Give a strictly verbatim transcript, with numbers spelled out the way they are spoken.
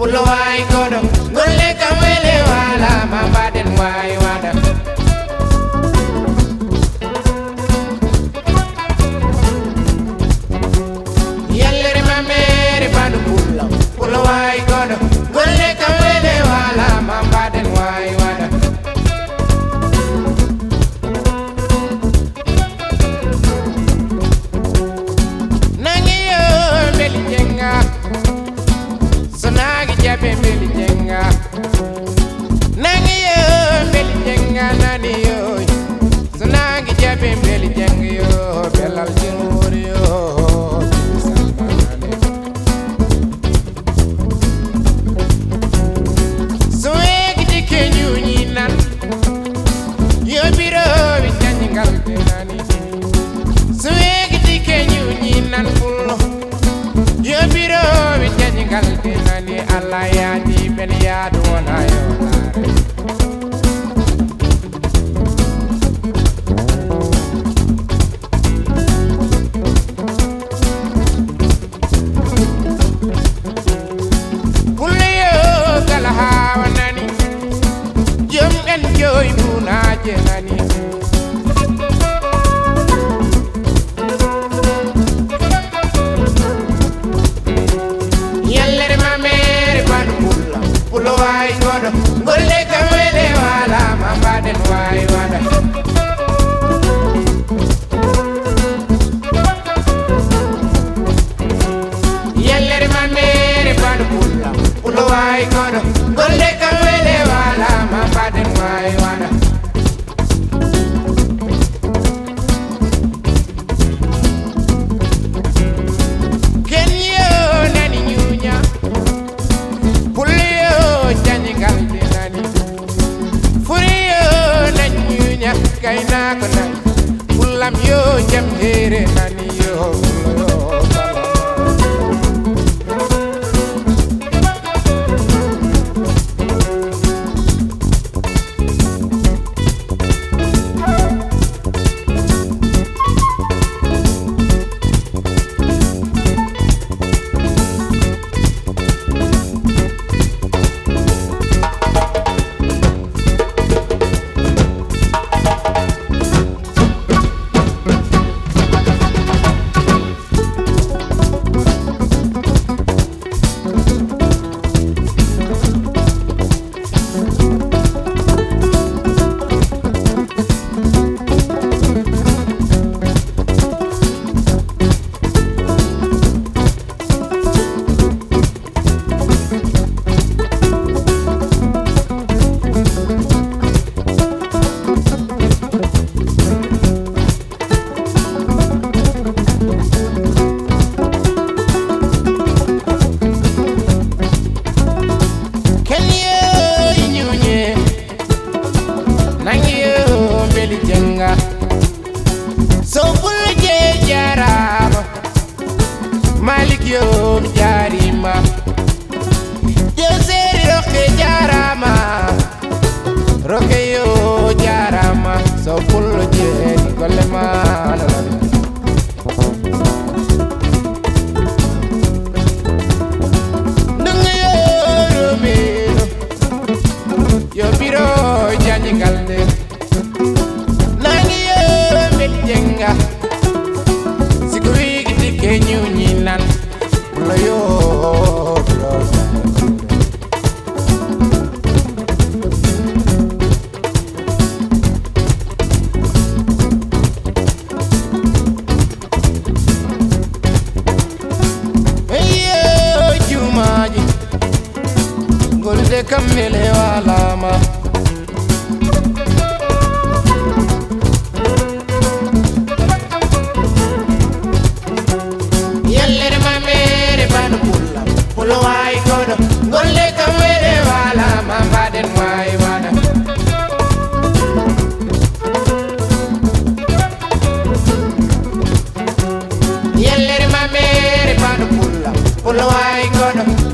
pulo way godo golle kam wele wala ma baden way wada yallere ma mere badu pulo pulo way godo golle kam wele wala ma baden way wada nangi yo beli jenga sonagi jabe beli jenga nangi yo beli jenga nani yo sonagi jabe beli jenga yo belal jimur yo soegi dike nyuni nan yo biro wi jangal de nani soegi dike nyuni nan fullo yo biro wi jangal de nani alla ya di ben ya do na yo lare kulyo kala hawa nani jom en joy buna je nani yallere ma mere banu pulla pulo way godo golle kam wele wala ma baden way wada yallere ma mere banu pulla pulo way godo golle kam wele wala ma baden way wada kayna ko nay ulam yo jam here nani yo so full je jarama malik yo jarima yo seri roke jarama roke yo jarama so full je golle mana dunga yo romero yo biro jangalde jenga sikuri gidi kenyu nyinan lo yo eyo jumaji golde kamele wala ma pulo way godo golle kam wele wala ma baden way wada yallere ma mere banu pulla pulo way godo